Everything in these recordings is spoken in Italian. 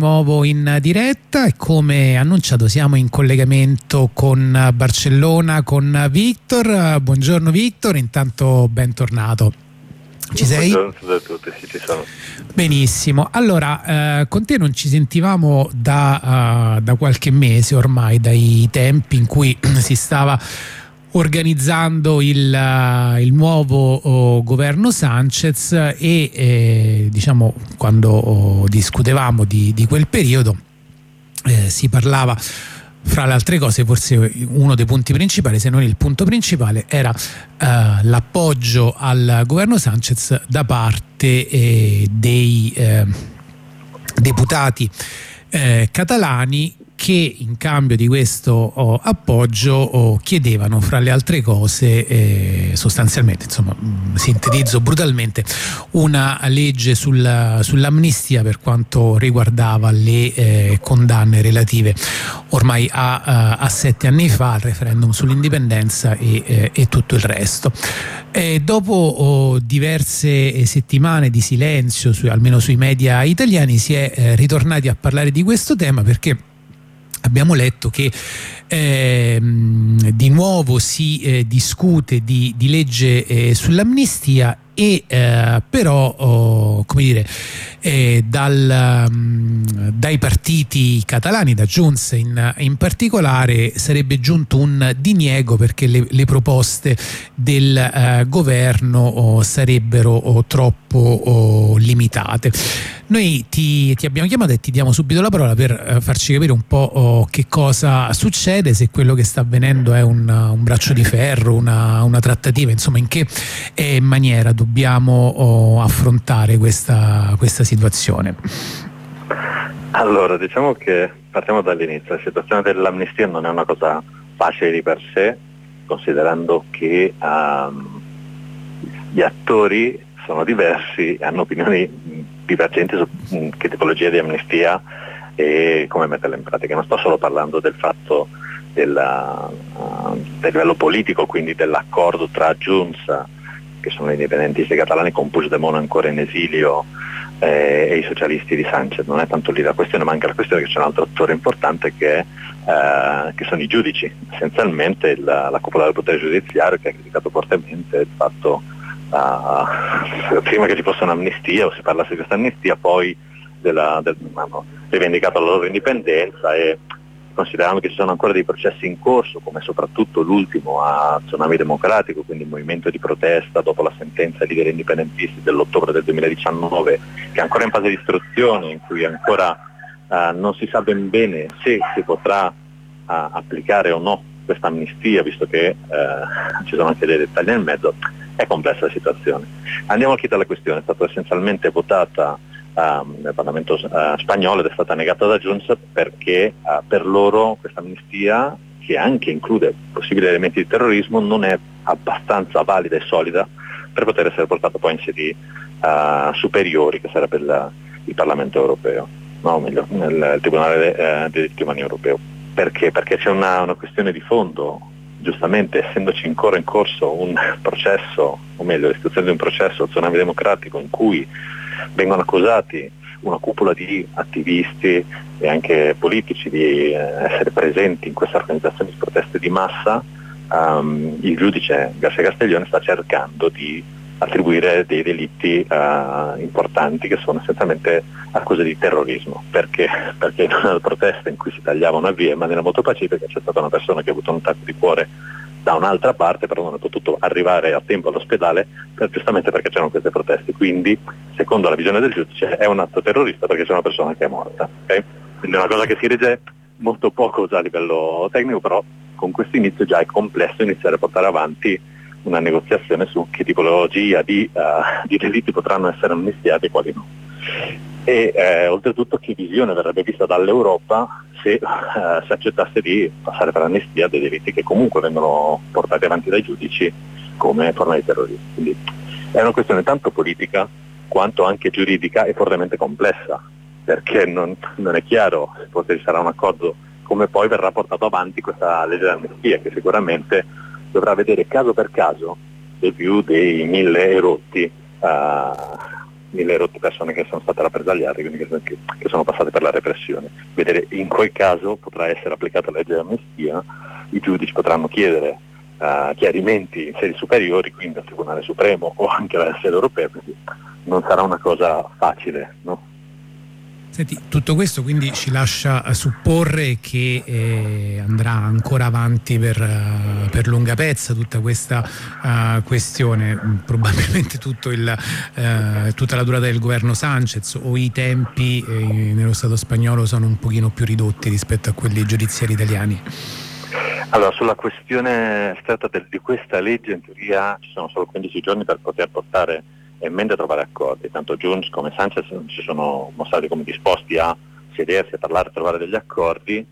Nuovo in diretta e come annunciato siamo in collegamento con Barcellona con Victor. Buongiorno Victor, intanto bentornato. Ci sei? Buongiorno a tutti, sì, ci sono. Benissimo, allora con te non ci sentivamo da qualche mese ormai, dai tempi in cui si stava organizzando il nuovo governo Sanchez e diciamo quando discutevamo di quel periodo si parlava, fra le altre cose, forse uno dei punti principali, se non il punto principale, era l'appoggio al governo Sanchez da parte dei deputati catalani, che in cambio di questo appoggio chiedevano, fra le altre cose, sostanzialmente, insomma, sintetizzo brutalmente, una legge sull'amnistia per quanto riguardava le condanne relative ormai a 7 anni fa, al referendum sull'indipendenza e tutto il resto. Dopo diverse settimane di silenzio, almeno sui media italiani, si è ritornati a parlare di questo tema perché abbiamo letto che di nuovo si discute di legge sull'amnistia e però come dire, dai partiti catalani, da Junts in particolare, sarebbe giunto un diniego perché le proposte del governo sarebbero troppo limitate. Noi ti abbiamo chiamato e ti diamo subito la parola per farci capire un po' che cosa succede, se quello che sta avvenendo è un braccio di ferro, una trattativa, insomma, in che maniera dobbiamo affrontare questa situazione. Allora, diciamo che partiamo dall'inizio. La situazione dell'amnistia non è una cosa facile di per sé, considerando che gli attori sono diversi e hanno opinioni divergenti su che tipologia di amnistia e come metterla in pratica. Non sto solo parlando del fatto del livello politico, quindi dell'accordo tra Junts, che sono gli indipendentisti catalani, con Puigdemont ancora in esilio, e i socialisti di Sanchez. Non è tanto lì la questione, ma anche la questione che c'è un altro attore importante che sono i giudici. Essenzialmente la cúpula del potere giudiziario, che ha criticato fortemente il fatto prima che ci fosse un'amnistia o si parlasse di questa amnistia, poi hanno rivendicato la loro indipendenza, e considerando che ci sono ancora dei processi in corso, come soprattutto l'ultimo a Tsunami Democratico, quindi il movimento di protesta dopo la sentenza ai leader indipendentisti dell'ottobre del 2019, che è ancora in fase di istruzione, in cui ancora non si sa ben bene se si potrà applicare o no questa amnistia, visto che ci sono anche dei dettagli nel mezzo. È complessa la situazione. Andiamo al kit della questione. È stata essenzialmente votata nel Parlamento spagnolo ed è stata negata da Junts perché per loro questa amnistia, che anche include possibili elementi di terrorismo, non è abbastanza valida e solida per poter essere portata poi in sedi superiori, che sarebbe il Parlamento europeo, no, o meglio, nel Tribunale dei diritti umani europeo. Perché? Perché c'è una questione di fondo. Giustamente, essendoci ancora in corso un processo, o meglio l'istituzione di un processo, Tsunami Democratico, in cui vengono accusati una cupola di attivisti e anche politici di essere presenti in questa organizzazione di proteste di massa, il giudice García Castellón sta cercando di attribuire dei delitti importanti, che sono essenzialmente accuse di terrorismo. Perché? Perché in una protesta in cui si tagliava una via in maniera molto pacifica c'è stata una persona che ha avuto un attacco di cuore da un'altra parte, però non è potuto arrivare a tempo all'ospedale giustamente perché c'erano queste proteste. Quindi, secondo la visione del giudice, è un atto terrorista perché c'è una persona che è morta. Okay? Quindi è una cosa che si regge molto poco già a livello tecnico, però con questo inizio già è complesso iniziare a portare avanti una negoziazione su che tipologia di delitti potranno essere amnistiati e quali no. E oltretutto che visione verrebbe vista dall'Europa se si accettasse di passare per amnistia dei delitti che comunque vengono portati avanti dai giudici come forma di terrorismo. Quindi è una questione tanto politica quanto anche giuridica e fortemente complessa, perché non è chiaro se ci sarà un accordo, come poi verrà portato avanti questa legge d'amnistia, che sicuramente dovrà vedere caso per caso dei più dei 1000 erotti mille rotte persone che sono state rappresaliate, quindi che sono passate per la repressione. Vedere in quel caso potrà essere applicata la legge di amnistia, i giudici potranno chiedere chiarimenti in sedi superiori, quindi al Tribunale Supremo o anche alla sede europea, quindi non sarà una cosa facile, no? Senti, tutto questo quindi ci lascia supporre che andrà ancora avanti per lunga pezza tutta questa questione, probabilmente tutta la durata del governo Sanchez, o i tempi nello Stato spagnolo sono un pochino più ridotti rispetto a quelli giudiziari italiani? Allora, sulla questione stretta di questa legge, in teoria ci sono solo 15 giorni per poter portare in mente a trovare accordi. Tanto Junts come Sanchez si sono mostrati come disposti a sedersi, a parlare, a trovare degli accordi.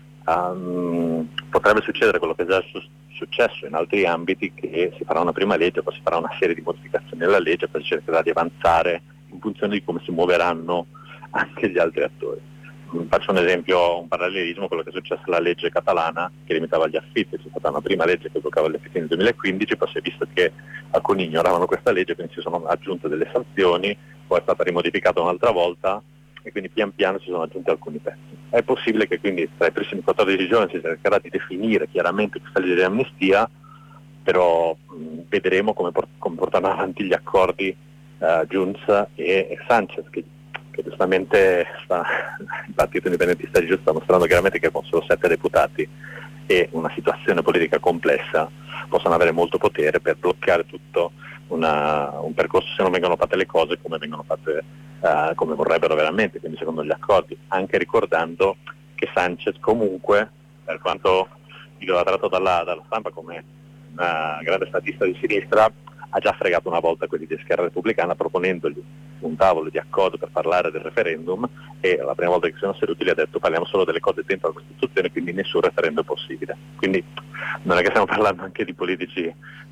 Potrebbe succedere quello che è già successo in altri ambiti, che si farà una prima legge, poi si farà una serie di modificazioni alla legge, poi si cercherà di avanzare in funzione di come si muoveranno anche gli altri attori. Faccio un esempio, un parallelismo, quello che è successo alla legge catalana che limitava gli affitti. C'è stata una prima legge che bloccava gli affitti nel 2015, poi si è visto che alcuni ignoravano questa legge, quindi si sono aggiunte delle sanzioni, poi è stata rimodificata un'altra volta e quindi pian piano si sono aggiunti alcuni pezzi. È possibile che quindi tra i prossimi 14 giorni si cercherà di definire chiaramente questa legge di amnistia, però vedremo come portano avanti gli accordi Junts e Sanchez, che giustamente il Partito Indipendentista di Giunta sta mostrando chiaramente che con solo 7 deputati e una situazione politica complessa possono avere molto potere per bloccare tutto un percorso se non vengono fatte le cose come vengono fatte come vorrebbero veramente, quindi secondo gli accordi, anche ricordando che Sanchez comunque, per quanto idolatrato dalla stampa come una grande statista di sinistra, ha già fregato una volta quelli di Schiera Repubblicana proponendogli un tavolo di accordo per parlare del referendum, e la prima volta che si sono seduti gli ha detto parliamo solo delle cose dentro la Costituzione, quindi nessun referendum è possibile. Quindi non è che stiamo parlando anche di politici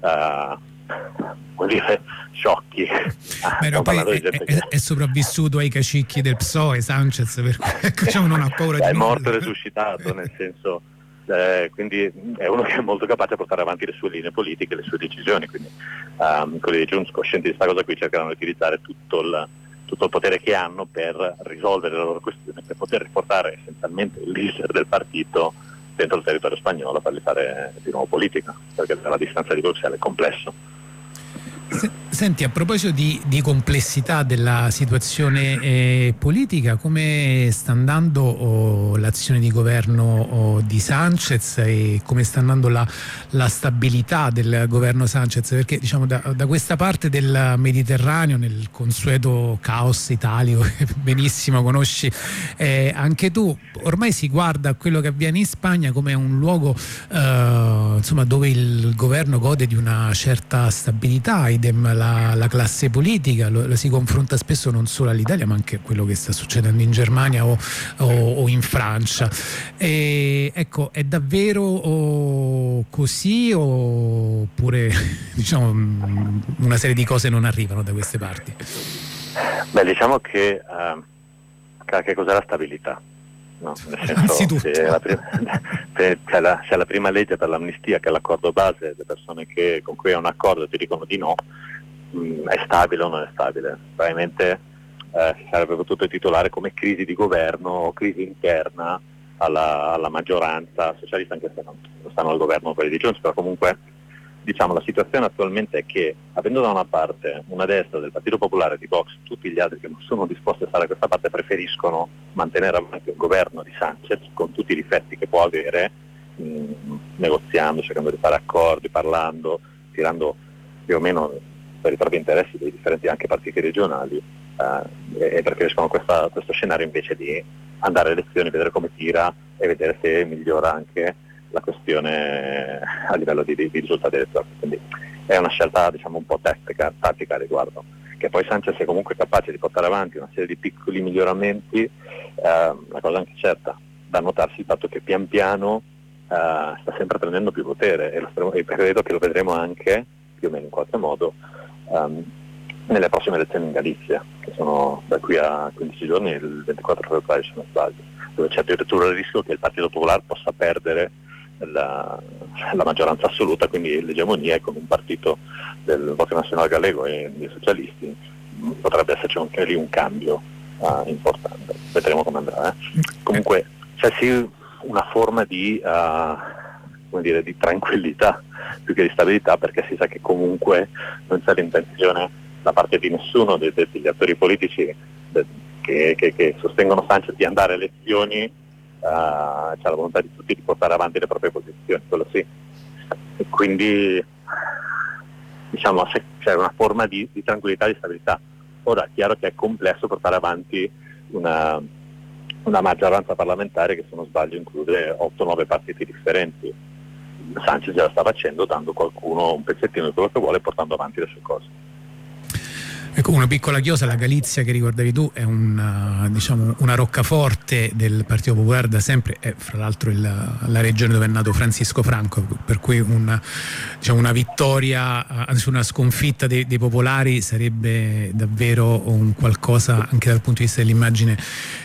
vuol dire sciocchi. Però poi è sopravvissuto ai cacicchi del PSOE Sanchez, per cui ecco, non ha paura di è morto e resuscitato, nel senso quindi è uno che è molto capace a portare avanti le sue linee politiche, le sue decisioni, quindi quelli di Junts, coscienti di questa cosa qui, cercheranno di utilizzare tutto il potere che hanno per risolvere le loro questioni, per poter riportare essenzialmente il leader del partito dentro il territorio spagnolo, fargli fare di nuovo politica, perché la distanza di Bruxelles è complesso. Senti, a proposito di complessità della situazione politica, come sta andando l'azione di governo di Sanchez e come sta andando la stabilità del governo Sanchez? Perché diciamo da questa parte del Mediterraneo, nel consueto caos italico che benissimo conosci anche tu, ormai si guarda a quello che avviene in Spagna come un luogo insomma, dove il governo gode di una certa stabilità, idem la classe politica, lo si confronta spesso non solo all'Italia ma anche a quello che sta succedendo in Germania o in Francia. Ecco, è davvero così, oppure diciamo una serie di cose non arrivano da queste parti? Beh, diciamo che cos'è la stabilità? No, nel senso, se la prima legge per l'amnistia, che è l'accordo base delle persone con cui è un accordo ti dicono di no, è stabile o non è stabile? Probabilmente si sarebbe potuto titolare come crisi di governo o crisi interna alla maggioranza socialista, anche se non stanno al governo quelli di Junts, però comunque diciamo la situazione attualmente è che, avendo da una parte una destra del Partito Popolare, di Vox, tutti gli altri che non sono disposti a stare a questa parte preferiscono mantenere avanti un governo di Sanchez con tutti i difetti che può avere, negoziando, cercando di fare accordi, parlando, tirando più o meno per i propri interessi dei differenti anche partiti regionali, e preferiscono questo scenario invece di andare alle elezioni, vedere come tira e vedere se migliora anche la questione a livello di risultati elettorali. Quindi è una scelta diciamo un po' tattica a riguardo, che poi Sanchez è comunque capace di portare avanti una serie di piccoli miglioramenti. La cosa anche certa da notarsi il fatto che pian piano sta sempre prendendo più potere, e credo che lo vedremo anche più o meno in qualche modo nelle prossime elezioni in Galizia, che sono da qui a 15 giorni, il 24 febbraio se non sbaglio, dove c'è addirittura il rischio che il Partito Popolare possa perdere la maggioranza assoluta, quindi l'egemonia, con un partito del Bloc Nacional Gallego e dei socialisti potrebbe esserci anche lì un cambio importante. Vedremo come andrà. Comunque c'è sì una forma di di tranquillità più che di stabilità, perché si sa che comunque non c'è l'intenzione da parte di nessuno degli attori politici che sostengono Sanchez di andare alle elezioni. C'è la volontà di tutti di portare avanti le proprie posizioni, quello sì, e quindi diciamo c'è una forma di tranquillità e di stabilità. Ora è chiaro che è complesso portare avanti una maggioranza parlamentare che, se non sbaglio, include 8-9 partiti differenti. Sanchez già la sta facendo, dando a qualcuno un pezzettino di quello che vuole e portando avanti le sue cose. Ecco, una piccola chiosa, la Galizia che ricordavi tu è una roccaforte del Partito Popolare da sempre, è fra l'altro la regione dove è nato Francisco Franco, per cui una vittoria, anzi una sconfitta dei popolari sarebbe davvero un qualcosa anche dal punto di vista dell'immagine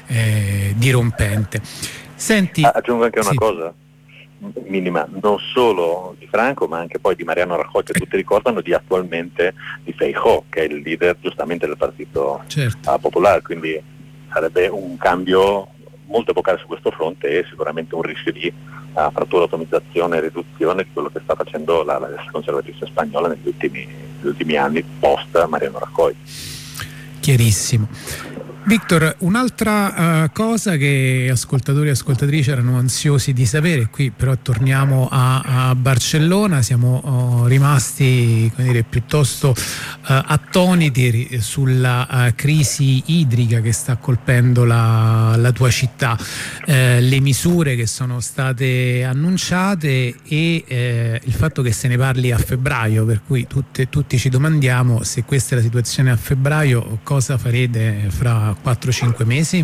dirompente. Senti, aggiungo anche una cosa minima, non solo di Franco ma anche poi di Mariano Rajoy, che tutti ricordano, di attualmente di Feijóo, che è il leader giustamente del Partito Popolare, quindi sarebbe un cambio molto epocale su questo fronte e sicuramente un rischio di frattura, atomizzazione e riduzione di quello che sta facendo la destra conservatrice spagnola negli ultimi anni post Mariano Rajoy. Chiarissimo. Victor, un'altra cosa che ascoltatori e ascoltatrici erano ansiosi di sapere, qui però torniamo a Barcellona, siamo rimasti piuttosto attoniti sulla crisi idrica che sta colpendo la tua città, le misure che sono state annunciate e il fatto che se ne parli a febbraio, per cui tutti ci domandiamo se questa è la situazione a febbraio, cosa farete fra 4-5 mesi?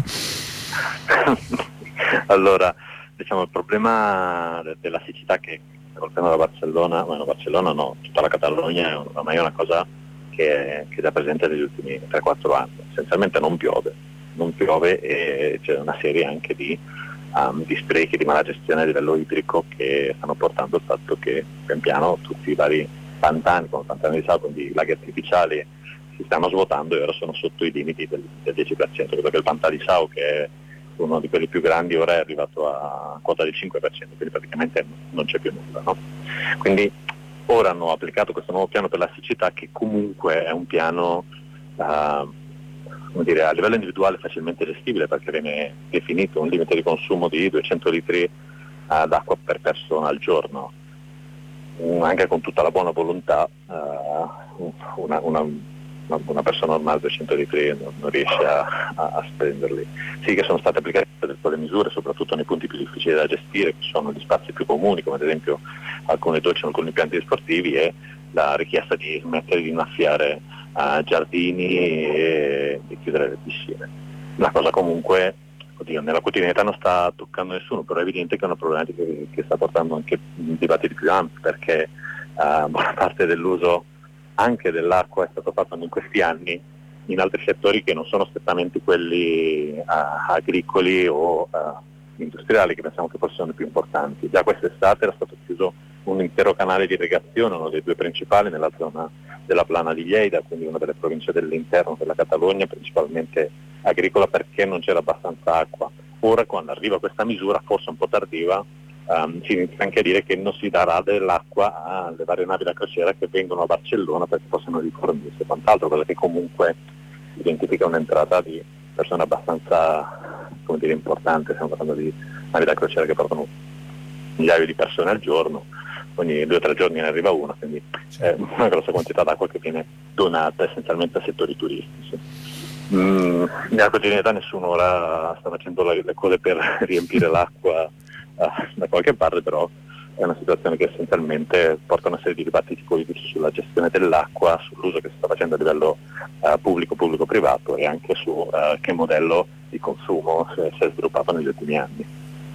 Allora, diciamo, il problema della siccità che colpendo la Barcellona no, tutta la Catalogna è ormai una cosa che è già presente negli ultimi 3-4 anni. Essenzialmente non piove e c'è una serie anche di sprechi, di mala gestione a livello idrico che stanno portando al fatto che pian piano tutti i vari pantani, come pantani di sale, quindi laghi artificiali, si stanno svuotando e ora sono sotto i limiti del 10%. Credo che il Pantà di Sau, che è uno di quelli più grandi, ora è arrivato a quota del 5%, quindi praticamente non c'è più nulla, no? Quindi ora hanno applicato questo nuovo piano per la siccità, che comunque è un piano a livello individuale facilmente gestibile, perché viene definito un limite di consumo di 200 litri d'acqua per persona al giorno. Anche con tutta la buona volontà una persona normale 200 litri non riesce a spenderli. Sì che sono state applicate delle misure, soprattutto nei punti più difficili da gestire, che sono gli spazi più comuni, come ad esempio alcune docce o alcuni impianti sportivi, e la richiesta di smettere di innaffiare giardini e di chiudere le piscine. La cosa comunque, nella quotidianità non sta toccando nessuno, però è evidente che è una problematica che sta portando anche dibattiti più ampi, perché buona parte dell'uso anche dell'acqua è stato fatto in questi anni in altri settori che non sono strettamente quelli agricoli o industriali, che pensiamo che fossero i più importanti. Già quest'estate era stato chiuso un intero canale di irrigazione, uno dei due principali, nella zona della Plana di Lleida, quindi una delle province dell'interno della Catalogna, principalmente agricola, perché non c'era abbastanza acqua. Ora, quando arriva questa misura, forse un po' tardiva, si inizia anche a dire che non si darà dell'acqua alle varie navi da crociera che vengono a Barcellona perché possono rifornirsi e quant'altro, cosa che comunque identifica un'entrata di persone abbastanza importante. Stiamo parlando di navi da crociera che portano migliaia di persone al giorno, ogni 2 o 3 giorni ne arriva una, quindi è una grossa quantità d'acqua che viene donata essenzialmente a settori turistici. Nella quotidianità nessuno ora sta facendo le cose per riempire l'acqua da qualche parte, però è una situazione che essenzialmente porta a una serie di dibattiti politici sulla gestione dell'acqua, sull'uso che si sta facendo a livello pubblico-privato e anche su che modello di consumo si è sviluppato negli ultimi anni.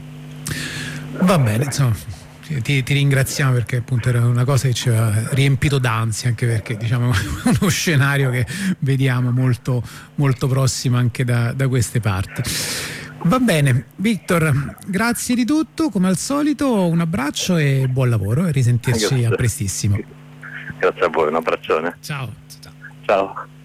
Va bene, insomma, ti ringraziamo, perché appunto era una cosa che ci aveva riempito d'ansia, anche perché diciamo è uno scenario che vediamo molto, molto prossimo anche da queste parti. Va bene, Victor, grazie di tutto, come al solito un abbraccio e buon lavoro, e risentirci a prestissimo. Grazie a voi, un abbraccione. Ciao. Ciao.